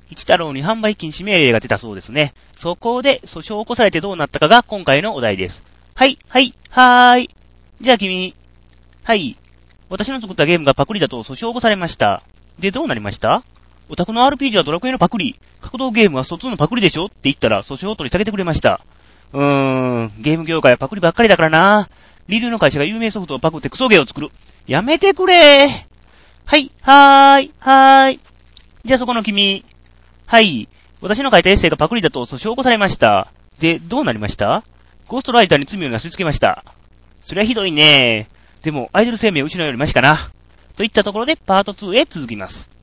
一太郎に販売禁止命令が出たそうですね。そこで訴訟を起こされてどうなったかが今回のお題です。はい、はい、はーい。じゃあ君。はい。私の作ったゲームがパクリだと訴訟を起こされました。で、どうなりました？オタクの RPG はドラクエのパクリ。格闘ゲームは疎通のパクリでしょって言ったら訴訟を取り下げてくれました。ゲーム業界はパクリばっかりだからな。リリュウの会社が有名ソフトをパクってクソゲーを作る。やめてくれー。はい、はーい、はーい。じゃあそこの君。はい。私の書いたエッセイがパクリだと訴訟を起こされました。で、どうなりました？ゴーストライターに罪をなすりつけました。そりゃひどいねー。でも、アイドル生命を失うよりマシかな。といったところでパート2へ続きます。